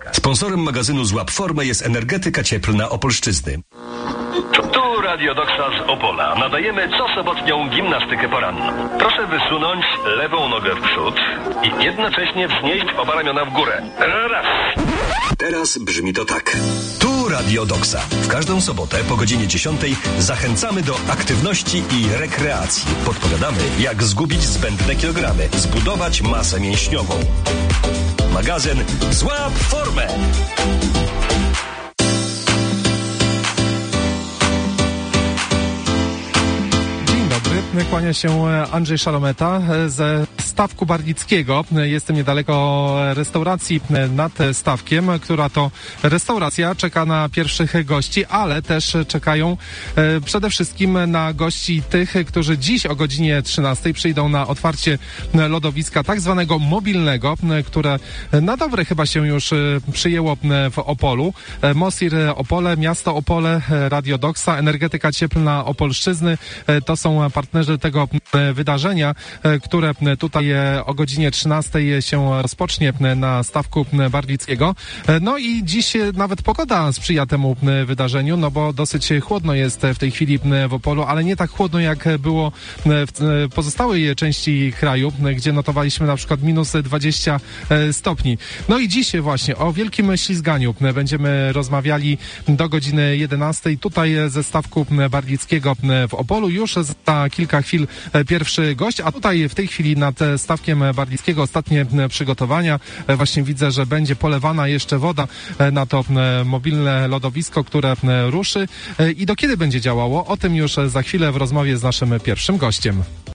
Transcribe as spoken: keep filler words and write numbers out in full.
Sponsorem magazynu Złap Formę jest Energetyka Cieplna Opolszczyzny. Tu Radio Doksa z Opola. Nadajemy cosobotnią gimnastykę poranną. Proszę wysunąć lewą nogę w przód i jednocześnie wznieść oba ramiona w górę. Raz. Teraz brzmi to tak. Tu Radio Doksa. W każdą sobotę po godzinie dziesiątej zachęcamy do aktywności i rekreacji. Podpowiadamy, jak zgubić zbędne kilogramy, zbudować masę mięśniową. Magazyn Złap Formę. Kłania się Andrzej Szalometa ze Stawku Barlickiego. Jestem niedaleko restauracji nad Stawkiem, która to restauracja czeka na pierwszych gości, ale też czekają przede wszystkim na gości tych, którzy dziś o godzinie trzynastej przyjdą na otwarcie lodowiska tak zwanego mobilnego, które na dobre chyba się już przyjęło w Opolu. Mosir Opole, Miasto Opole, Radio Doksa, Energetyka Cieplna Opolszczyzny to są partnerzy tego wydarzenia, które tutaj o godzinie trzynastej się rozpocznie na Stawku Barlickiego. No i dziś nawet pogoda sprzyja temu wydarzeniu, no bo dosyć chłodno jest w tej chwili w Opolu, ale nie tak chłodno jak było w pozostałej części kraju, gdzie notowaliśmy na przykład minus dwadzieścia stopni. No i dziś właśnie o wielkim ślizganiu będziemy rozmawiali do godziny jedenastej tutaj ze Stawku Barlickiego w Opolu. Już za kilka chwil pierwszy gość, a tutaj w tej chwili nad Stawkiem Barlickiego ostatnie przygotowania. Właśnie widzę, że będzie polewana jeszcze woda na to mobilne lodowisko, które ruszy. I do kiedy będzie działało? O tym już za chwilę w rozmowie z naszym pierwszym gościem.